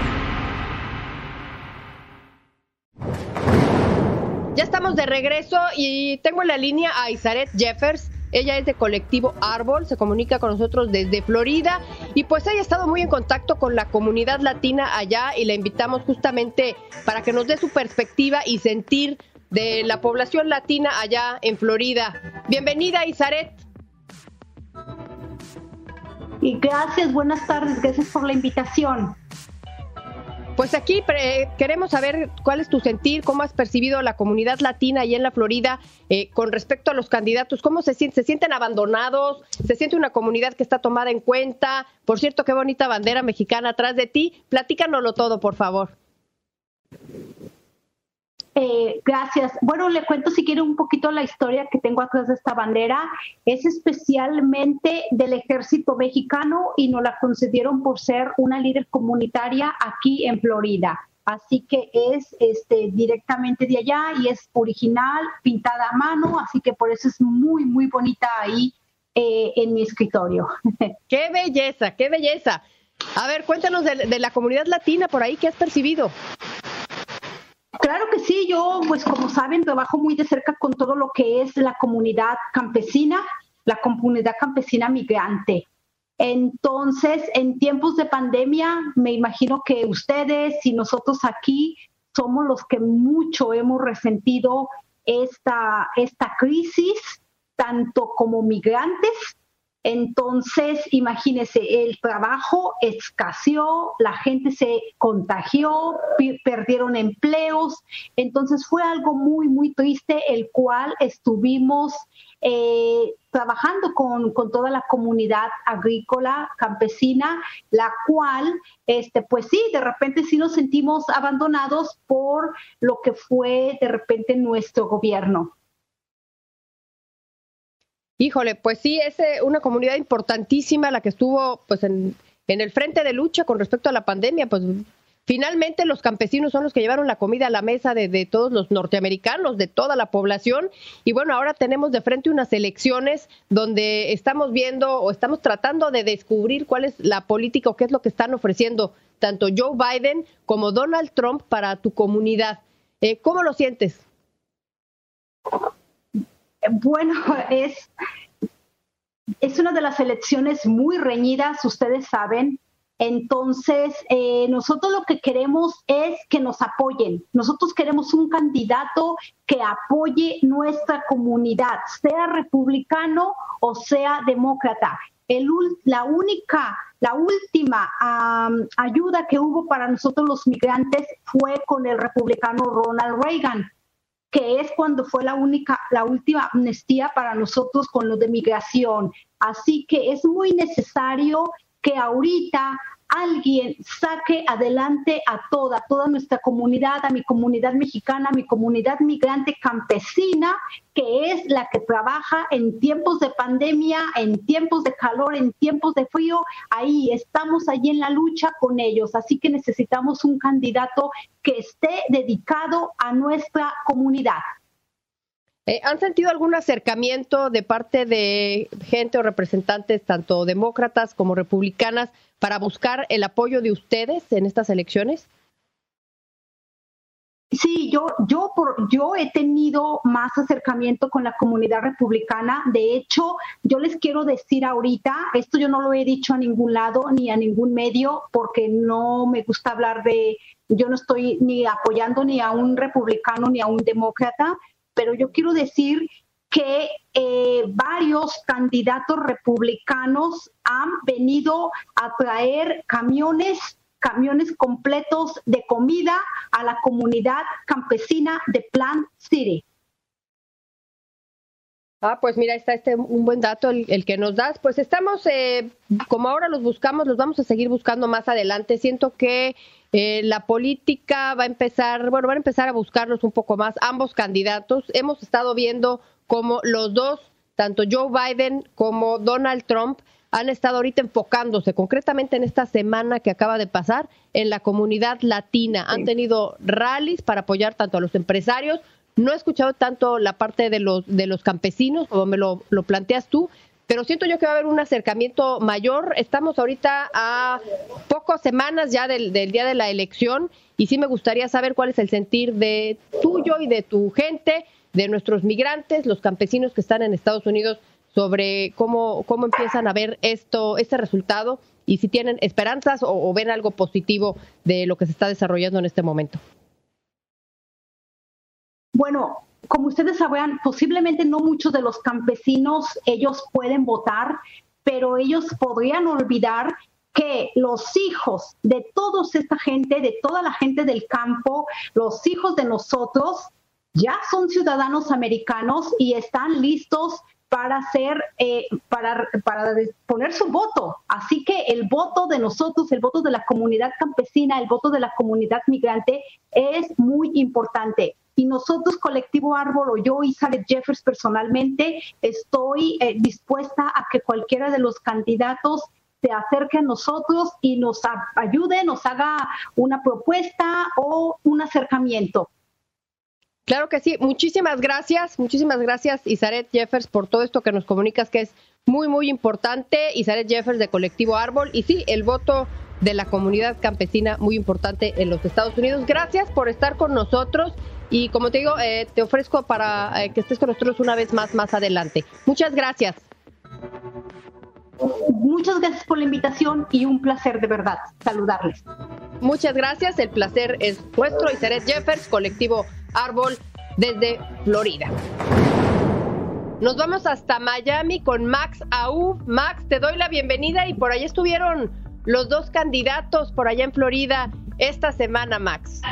Ya estamos de regreso y tengo en la línea a Isaret Jeffers. Ella es de Colectivo Árbol, se comunica con nosotros desde Florida y pues ella ha estado muy en contacto con la comunidad latina allá y la invitamos justamente para que nos dé su perspectiva y sentir de la población latina allá en Florida. Bienvenida, Isaret. Y gracias, buenas tardes, gracias por la invitación. Pues aquí pre- queremos saber cuál es tu sentir, cómo has percibido a la comunidad latina allá en la Florida eh, con respecto a los candidatos, cómo se sienten, se sienten abandonados, se siente una comunidad que está tomada en cuenta. Por cierto, qué bonita bandera mexicana atrás de ti. Platícanoslo todo, por favor. Eh, gracias. Bueno, le cuento si quiere un poquito la historia que tengo atrás de esta bandera. Es especialmente del ejército mexicano y nos la concedieron por ser una líder comunitaria aquí en Florida. Así que es este, directamente de allá y es original, pintada a mano, así que por eso es muy, muy bonita ahí eh, en mi escritorio. ¡Qué belleza, qué belleza! A ver, cuéntanos de, de la comunidad latina por ahí, ¿qué has percibido? Claro que sí, yo pues como saben trabajo muy de cerca con todo lo que es la comunidad campesina, la comunidad campesina migrante. Entonces, en tiempos de pandemia, me imagino que ustedes y nosotros aquí somos los que mucho hemos resentido esta, esta crisis, tanto como migrantes Entonces, imagínense, el trabajo escaseó, la gente se contagió, p- perdieron empleos. Entonces, fue algo muy, muy triste, el cual estuvimos eh, trabajando con, con toda la comunidad agrícola, campesina, la cual, este, pues sí, de repente sí nos sentimos abandonados por lo que fue de repente nuestro gobierno. Híjole, pues sí, es eh, una comunidad importantísima la que estuvo pues en, en el frente de lucha con respecto a la pandemia. Pues finalmente los campesinos son los que llevaron la comida a la mesa de, de todos los norteamericanos, de toda la población. Y bueno, ahora tenemos de frente unas elecciones donde estamos viendo o estamos tratando de descubrir cuál es la política o qué es lo que están ofreciendo tanto Joe Biden como Donald Trump para tu comunidad. Eh, ¿Cómo lo sientes? Bueno, es, es una de las elecciones muy reñidas, ustedes saben. Entonces, eh, nosotros lo que queremos es que nos apoyen. Nosotros queremos un candidato que apoye nuestra comunidad, sea republicano o sea demócrata. El, la única, la última um, ayuda que hubo para nosotros los migrantes fue con el republicano Ronald Reagan, que es cuando fue la única, la última amnistía para nosotros con lo de migración. Así que es muy necesario que ahorita alguien saque adelante a toda, toda nuestra comunidad, a mi comunidad mexicana, a mi comunidad migrante campesina, que es la que trabaja en tiempos de pandemia, en tiempos de calor, en tiempos de frío. Ahí estamos, allí en la lucha con ellos. Así que necesitamos un candidato que esté dedicado a nuestra comunidad. Eh, ¿Han sentido algún acercamiento de parte de gente o representantes, tanto demócratas como republicanas, para buscar el apoyo de ustedes en estas elecciones? Sí, yo, yo, por, yo he tenido más acercamiento con la comunidad republicana. De hecho, yo les quiero decir ahorita, esto yo no lo he dicho a ningún lado ni a ningún medio, porque no me gusta hablar de, yo no estoy ni apoyando ni a un republicano ni a un demócrata, pero yo quiero decir que eh, varios candidatos republicanos han venido a traer camiones, camiones completos de comida a la comunidad campesina de Plant City. Ah, pues mira, está este un buen dato el, el que nos das. Pues estamos, eh, como ahora los buscamos, los vamos a seguir buscando más adelante. Siento que eh, la política va a empezar, bueno, van a empezar a buscarlos un poco más, ambos candidatos. Hemos estado viendo cómo los dos, tanto Joe Biden como Donald Trump, han estado ahorita enfocándose concretamente en esta semana que acaba de pasar en la comunidad latina. Han tenido rallies para apoyar tanto a los empresarios. No he escuchado tanto la parte de los de los campesinos, como me lo, lo planteas tú, pero siento yo que va a haber un acercamiento mayor. Estamos ahorita a pocas semanas ya del, del día de la elección y sí me gustaría saber cuál es el sentir de tuyo y de tu gente, de nuestros migrantes, los campesinos que están en Estados Unidos, sobre cómo, cómo empiezan a ver esto, este resultado y si tienen esperanzas o, o ven algo positivo de lo que se está desarrollando en este momento. Bueno, como ustedes sabrán, posiblemente no muchos de los campesinos, ellos pueden votar, pero ellos podrían olvidar que los hijos de toda esta gente, de toda la gente del campo, los hijos de nosotros, ya son ciudadanos americanos y están listos para hacer, eh, para, para poner su voto. Así que el voto de nosotros, el voto de la comunidad campesina, el voto de la comunidad migrante es muy importante. Y nosotros, Colectivo Árbol, o yo, Isabel Jeffers, personalmente, estoy eh, dispuesta a que cualquiera de los candidatos se acerque a nosotros y nos a- ayude, nos haga una propuesta o un acercamiento. Claro que sí, muchísimas gracias, muchísimas gracias Isaret Jeffers por todo esto que nos comunicas que es muy muy importante. Isaret Jeffers de Colectivo Árbol y sí, el voto de la comunidad campesina muy importante en los Estados Unidos. Gracias por estar con nosotros y como te digo, eh, te ofrezco para eh, que estés con nosotros una vez más más adelante. Muchas gracias. Muchas gracias por la invitación y un placer de verdad saludarles. Muchas gracias, el placer es nuestro. Isaret Jeffers, Colectivo Árbol desde Florida. Nos vamos hasta Miami con Max Aub. Max, te doy la bienvenida y por allá estuvieron los dos candidatos por allá en Florida esta semana, Max.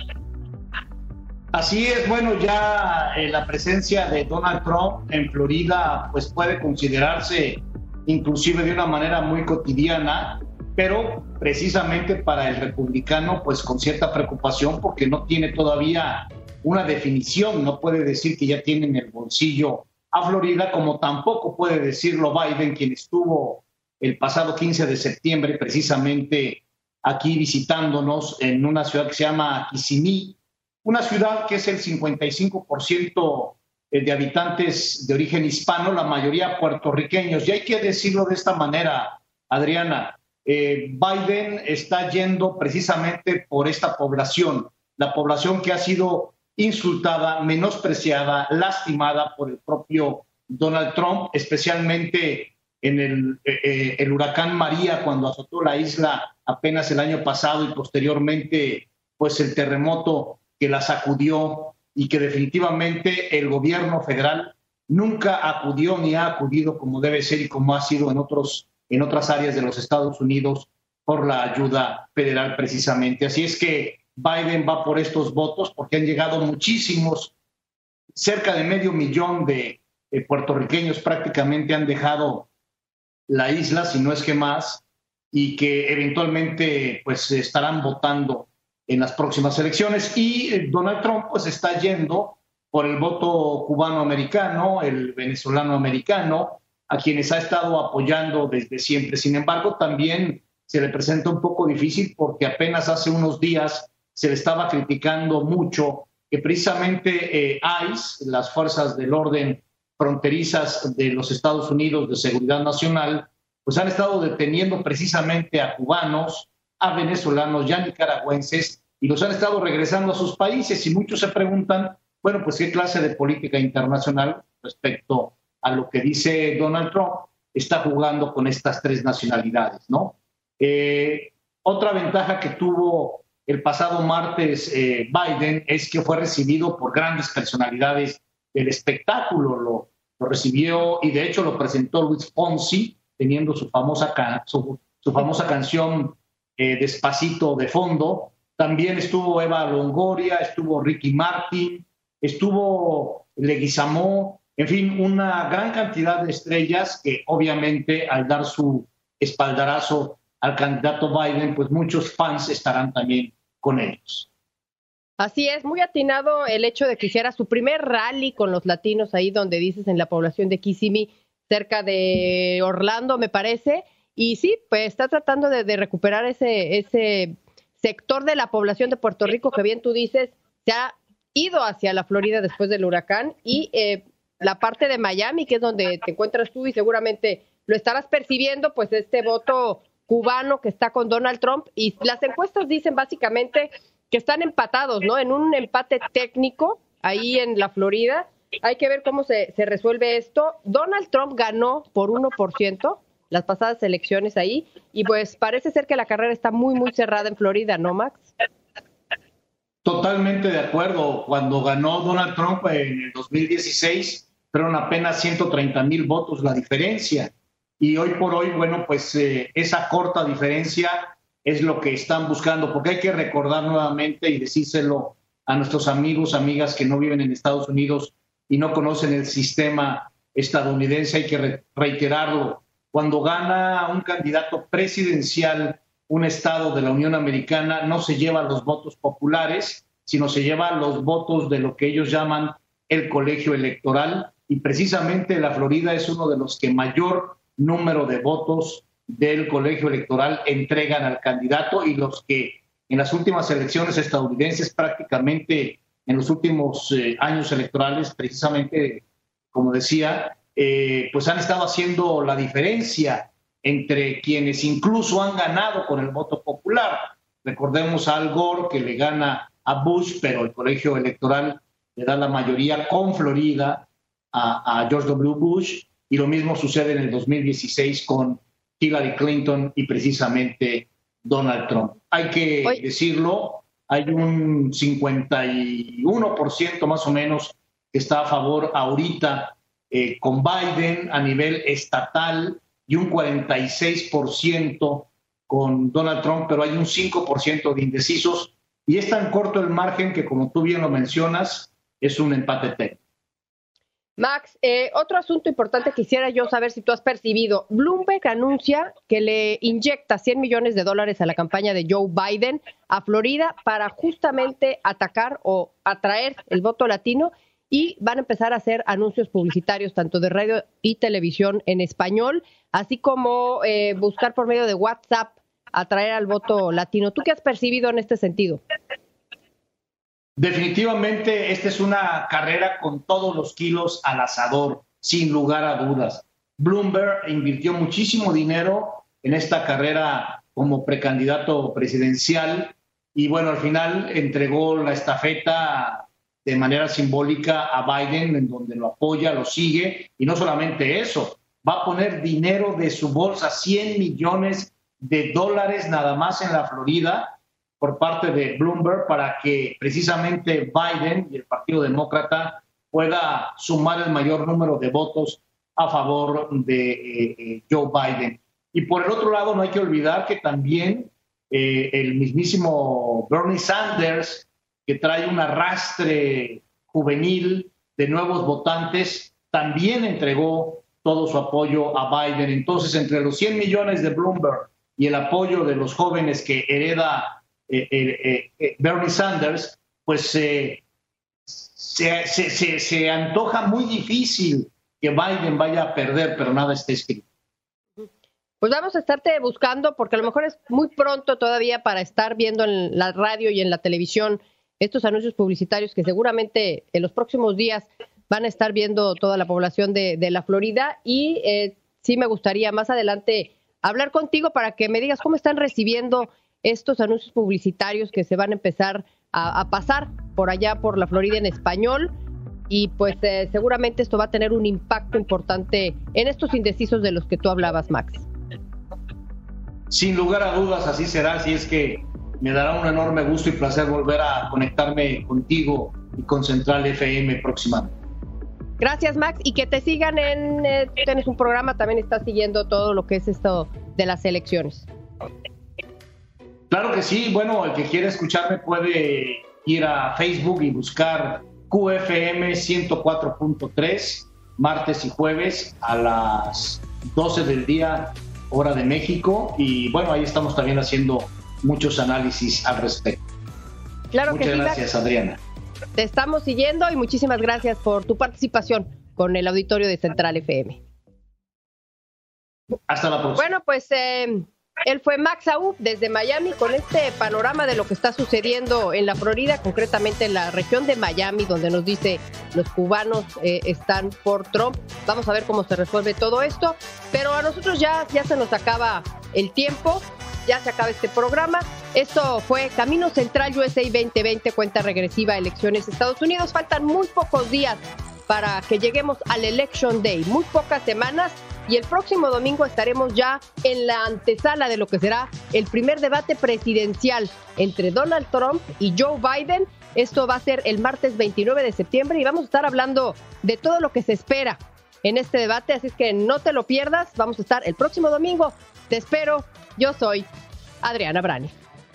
Así es, bueno, ya eh, la presencia de Donald Trump en Florida pues puede considerarse inclusive de una manera muy cotidiana, pero precisamente para el republicano pues con cierta preocupación porque no tiene todavía una definición, no puede decir que ya tiene en el bolsillo a Florida, como tampoco puede decirlo Biden, quien estuvo el pasado quince de septiembre precisamente aquí visitándonos en una ciudad que se llama Kissimmee, una ciudad que es el cincuenta y cinco por ciento de habitantes de origen hispano, la mayoría puertorriqueños. Y hay que decirlo de esta manera, Adriana, eh, Biden está yendo precisamente por esta población, la población que ha sido insultada, menospreciada, lastimada por el propio Donald Trump, especialmente en el, eh, el huracán María cuando azotó la isla apenas el año pasado y posteriormente pues el terremoto que la sacudió y que definitivamente el gobierno federal nunca acudió ni ha acudido como debe ser y como ha sido en otros en otras áreas de los Estados Unidos por la ayuda federal precisamente. Así es que Biden va por estos votos porque han llegado muchísimos, cerca de medio millón de, de puertorriqueños prácticamente han dejado la isla, si no es que más, y que eventualmente pues estarán votando en las próximas elecciones. Y Donald Trump pues está yendo por el voto cubano-americano, el venezolano-americano, a quienes ha estado apoyando desde siempre. Sin embargo, también se le presenta un poco difícil porque apenas hace unos días se le estaba criticando mucho que precisamente eh, ICE, las fuerzas del orden fronterizas de los Estados Unidos de seguridad nacional, pues han estado deteniendo precisamente a cubanos, a venezolanos y a nicaragüenses y los han estado regresando a sus países. Y muchos se preguntan, bueno, pues qué clase de política internacional respecto a lo que dice Donald Trump está jugando con estas tres nacionalidades, ¿no? Eh, otra ventaja que tuvo el pasado martes eh, Biden es que fue recibido por grandes personalidades del espectáculo. Lo, lo recibió y de hecho lo presentó Luis Fonsi, teniendo su famosa, can, su, su famosa canción eh, Despacito de fondo. También estuvo Eva Longoria, estuvo Ricky Martin, estuvo Leguizamón, en fin, una gran cantidad de estrellas que obviamente al dar su espaldarazo al candidato Biden, pues muchos fans estarán también con ellos. Así es, muy atinado el hecho de que hiciera su primer rally con los latinos ahí donde dices en la población de Kissimmee, cerca de Orlando, me parece, y sí, pues está tratando de, de recuperar ese, ese sector de la población de Puerto Rico que bien tú dices, se ha ido hacia la Florida después del huracán y eh, la parte de Miami, que es donde te encuentras tú y seguramente lo estarás percibiendo, pues este voto cubano que está con Donald Trump, y las encuestas dicen básicamente que están empatados, ¿no? En un empate técnico ahí en la Florida. Hay que ver cómo se, se resuelve esto. Donald Trump ganó por uno por ciento las pasadas elecciones ahí, y pues parece ser que la carrera está muy, muy cerrada en Florida, ¿no, Max? Totalmente de acuerdo. Cuando ganó Donald Trump en el dos mil dieciséis, fueron apenas ciento treinta mil votos la diferencia. Y hoy por hoy, bueno, pues eh, esa corta diferencia es lo que están buscando, porque hay que recordar nuevamente y decírselo a nuestros amigos, amigas que no viven en Estados Unidos y no conocen el sistema estadounidense, hay que re- reiterarlo. Cuando gana un candidato presidencial, un estado de la Unión Americana, no se lleva los votos populares, sino se lleva los votos de lo que ellos llaman el colegio electoral, y precisamente la Florida es uno de los que mayor número de votos del colegio electoral entregan al candidato, y los que en las últimas elecciones estadounidenses, prácticamente en los últimos eh, años electorales, precisamente, como decía, eh, pues han estado haciendo la diferencia entre quienes incluso han ganado con el voto popular. Recordemos a Al Gore, que le gana a Bush, pero el colegio electoral le da la mayoría con Florida a, a George W. Bush, y lo mismo sucede en el dos mil dieciséis con Hillary Clinton y precisamente Donald Trump. Hay que Oye. decirlo, hay un cincuenta y uno por ciento más o menos que está a favor ahorita eh, con Biden a nivel estatal y un cuarenta y seis por ciento con Donald Trump, pero hay un cinco por ciento de indecisos y es tan corto el margen que, como tú bien lo mencionas, es un empate técnico. Max, eh, otro asunto importante quisiera yo saber si tú has percibido. Bloomberg anuncia que le inyecta cien millones de dólares a la campaña de Joe Biden a Florida para justamente atacar o atraer el voto latino y van a empezar a hacer anuncios publicitarios tanto de radio y televisión en español, así como eh, buscar por medio de WhatsApp atraer al voto latino. ¿Tú qué has percibido en este sentido? Definitivamente esta es una carrera con todos los kilos al asador, sin lugar a dudas. Bloomberg invirtió muchísimo dinero en esta carrera como precandidato presidencial y bueno, al final entregó la estafeta de manera simbólica a Biden, en donde lo apoya, lo sigue, y no solamente eso, va a poner dinero de su bolsa, cien millones de dólares nada más en la Florida, por parte de Bloomberg, para que precisamente Biden y el Partido Demócrata pueda sumar el mayor número de votos a favor de eh, Joe Biden. Y por el otro lado, no hay que olvidar que también eh, el mismísimo Bernie Sanders, que trae un arrastre juvenil de nuevos votantes, también entregó todo su apoyo a Biden. Entonces, entre los cien millones de Bloomberg y el apoyo de los jóvenes que hereda Eh, eh, eh, Bernie Sanders, pues eh, se, se, se, se antoja muy difícil que Biden vaya a perder, pero nada está escrito. Pues vamos a estarte buscando, porque a lo mejor es muy pronto todavía para estar viendo en la radio y en la televisión estos anuncios publicitarios que seguramente en los próximos días van a estar viendo toda la población de, de la Florida, y eh, sí me gustaría más adelante hablar contigo para que me digas cómo están recibiendo estos anuncios publicitarios que se van a empezar a, a pasar por allá por la Florida en español, y pues eh, seguramente esto va a tener un impacto importante en estos indecisos de los que tú hablabas, Max. Sin lugar a dudas así será, así es que me dará un enorme gusto y placer volver a conectarme contigo y con Central F M próximamente. Gracias, Max, y que te sigan en, eh, tienes un programa, también estás siguiendo todo lo que es esto de las elecciones. Claro que sí, bueno, el que quiera escucharme puede ir a Facebook y buscar Q F M ciento cuatro punto tres, martes y jueves a las doce del día, hora de México, y bueno, ahí estamos también haciendo muchos análisis al respecto. Claro Muchas que sí, gracias, Max. Adriana. Te estamos siguiendo y muchísimas gracias por tu participación con el auditorio de Central F M. Hasta la próxima. Bueno, pues eh, él fue Max Aub desde Miami con este panorama de lo que está sucediendo en la Florida, concretamente en la región de Miami, donde nos dice los cubanos eh, están por Trump. Vamos a ver cómo se resuelve todo esto, pero a nosotros ya, ya se nos acaba el tiempo, ya se acaba este programa. Esto fue Camino Central U S A veinte veinte, cuenta regresiva a elecciones Estados Unidos. Faltan muy pocos días para que lleguemos al Election Day, muy pocas semanas, y el próximo domingo estaremos ya en la antesala de lo que será el primer debate presidencial entre Donald Trump y Joe Biden. Esto va a ser el martes veintinueve de septiembre y vamos a estar hablando de todo lo que se espera en este debate, así es que no te lo pierdas. Vamos a estar el próximo domingo. Te espero. Yo soy Adriana Brani.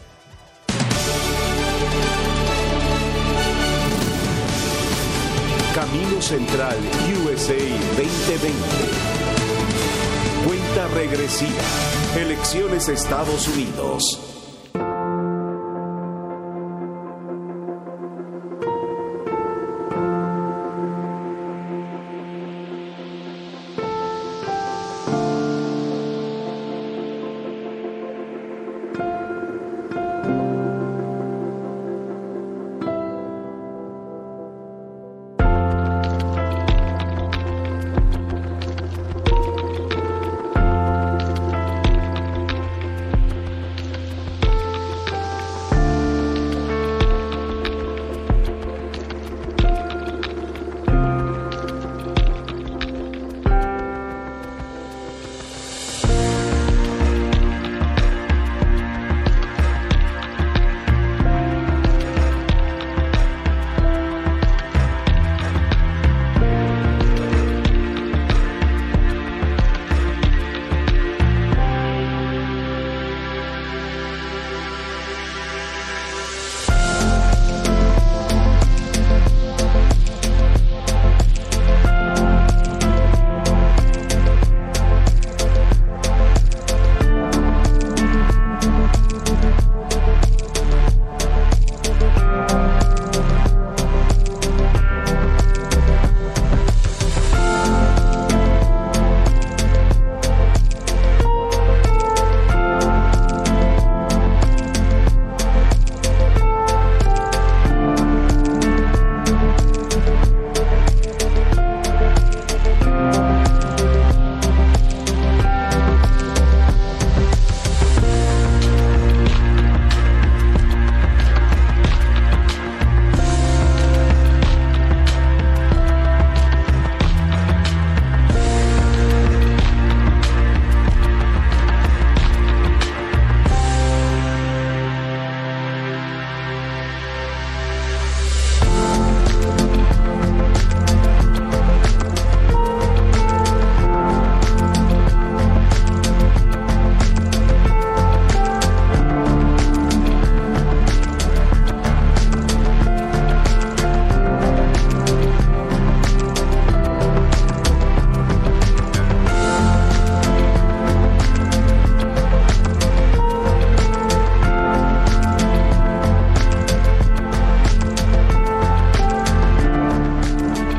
Camino Central U S A veinte veinte. Cuenta regresiva. Elecciones Estados Unidos.